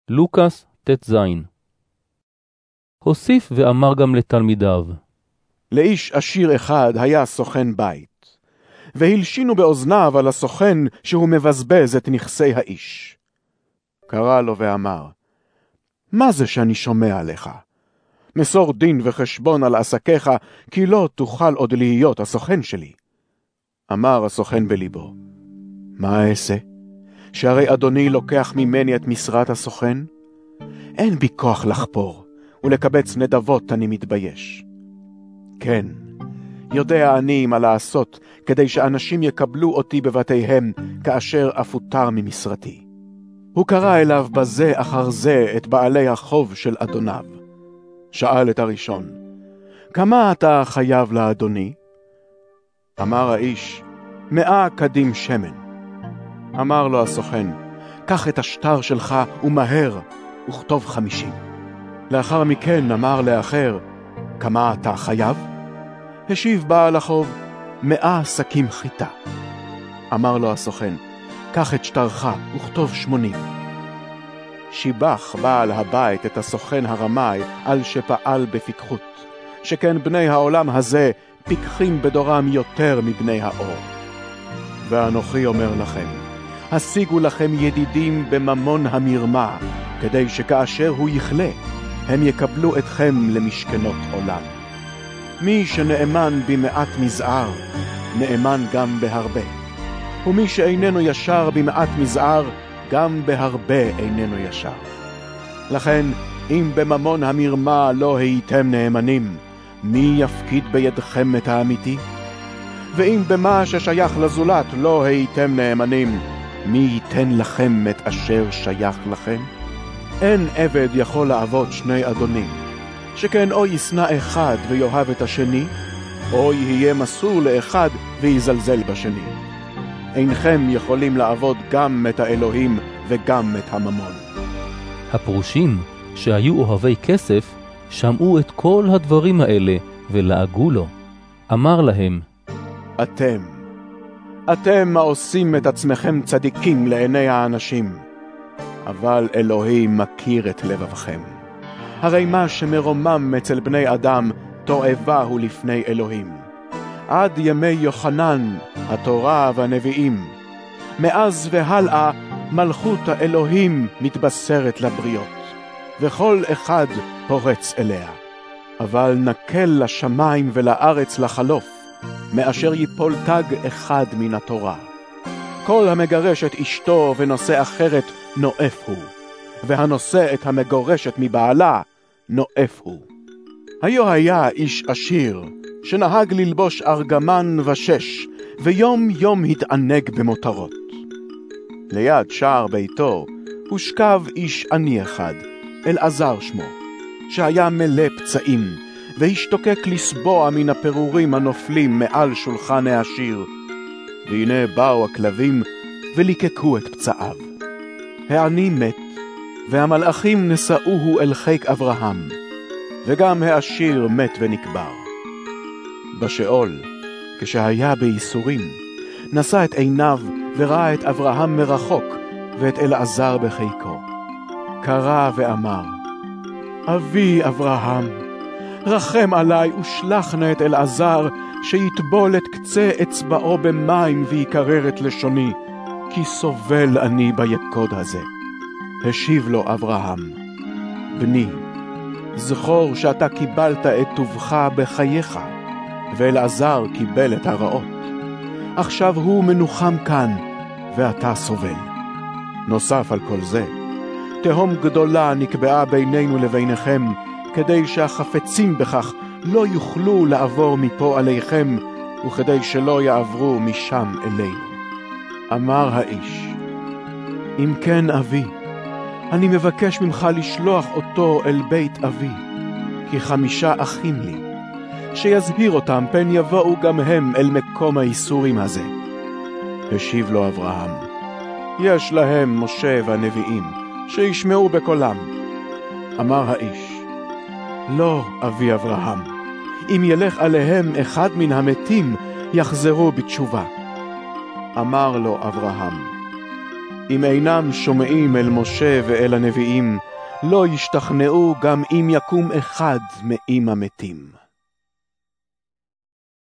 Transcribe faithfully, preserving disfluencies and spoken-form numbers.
לוקס תז. הוסיף ואמר גם לתלמידיו, לאיש עשיר אחד היה סוכן בית, והלשינו באוזניו על הסוכן שהוא מבזבז את נכסי האיש. קרא לו ואמר, מה זה שאני שומע עליך? מסור דין וחשבון על עסקיך, כי לא תוכל עוד להיות הסוכן שלי. אמר הסוכן בליבו, מה אעשה? שהרי אדוני לוקח ממני את משרת הסוכן? אין בי כוח לחפור, ולקבץ נדבות אני מתבייש. כן, יודע אני מה לעשות, כדי שאנשים יקבלו אותי בבתיהם, כאשר אפוטר ממשרתי. הוא קרא אליו בזה אחר זה את בעלי החוב של אדוניו. שאל את הראשון, כמה אתה חייב לאדוני? אמר האיש, מאה קדים שמן. אמר לו הסוכן, קח את השטר שלך ומהר, וכתוב חמישים. לאחר מכן אמר לאחר, כמה אתה חייב? השיב בעל החוב, מאה שקים חיטה. אמר לו הסוכן, קח את שטרך וכתוב שמונים. שיבח בעל הבית את הסוכן הרמאי על שפעל בפיקחות, שכן בני העולם הזה פיקחים בדורם יותר מבני האור. ואנוכי אומר לכם, השיגו לכם ידידים בממון המרמה, כדי שכאשר הוא יכלה, הם יקבלו אתכם למשכנות עולם. מי שנאמן במעט מזער, נאמן גם בהרבה. ומי שאיננו ישר במעט מזער, גם בהרבה איננו ישר. לכן, אם בממון המרמה לא הייתם נאמנים, מי יפקיד בידכם את האמיתי? ואם במה ששייך לזולת לא הייתם נאמנים, מי ייתן לכם את אשר שייך לכם? אין עבד יכול לעבוד שני אדונים, שכן או ישנא אחד ויאהב את השני, או יהיה מסור לאחד ויזלזל בשני. אינכם יכולים לעבוד גם את האלוהים וגם את הממון. הפרושים שהיו אוהבי כסף שמעו את כל הדברים האלה ולעגו לו. אמר להם, אתם, אתם העושים את עצמכם צדיקים לעיני האנשים, אבל אלוהים מכיר את לבבכם. הרי מה שמרומם אצל בני אדם, תועבה הוא לפני אלוהים. עד ימי יוחנן, התורה והנביאים, מאז והלאה מלכות האלוהים מתבשרת לבריות, וכל אחד פורץ אליה. אבל נקל לשמיים ולארץ לחלוף, מאשר ייפול תג אחד מן התורה. כל המגרש את אשתו ונושא אחרת נואף הוא, והנושא את המגורשת מבעלה נואף הוא. היו היה איש עשיר, שנהג ללבוש ארגמן ושש, ויום יום התענג במותרות. ליד שער ביתו הושכב איש עני אחד, אלעזר שמו, שהיה מלא פצעים, והשתוקק לסבוע מן הפירורים הנופלים מעל שולחן העשיר. והנה באו הכלבים וליקקו את פצעיו. העני מת, והמלאכים נשאוהו אל חיק אברהם, וגם העשיר מת ונקבר. בשאול, כשהיה בייסורים, נשא את עיניו וראה את אברהם מרחוק, ואת אלעזר בחיקו. קרא ואמר, אבי אברהם, רחם עלי ושלח נא את אלעזר, שיטבול את קצה אצבעו במים ויקרר את לשוני, כי סובל אני ביקוד הזה. השיב לו אברהם, בני, זכור שאתה קיבלת את טובך בחייך, ואלעזר קיבל את הרעות. עכשיו הוא מנוחם כאן, ואתה סובל. נוסף על כל זה, תהום גדולה נקבעה בינינו לביניכם, כדי שהחפצים בכך לא יוכלו לעבור מפה עליכם, וכדי שלא יעברו משם אלינו. אמר האיש, אם כן אבי, אני מבקש ממך לשלוח אותו אל בית אבי, כי חמישה אחים לי, שיזהיר אותם פן יבואו גם הם אל מקום האיסורים הזה. השיב לו אברהם, יש להם משה והנביאים, שישמעו בקולם. אמר האיש, לא, אבי אברהם, אם ילך עליהם אחד מן המתים, יחזרו בתשובה. אמר לו אברהם, אם אינם שומעים אל משה ואל הנביאים, לא ישתכנעו גם אם יקום אחד מעם המתים.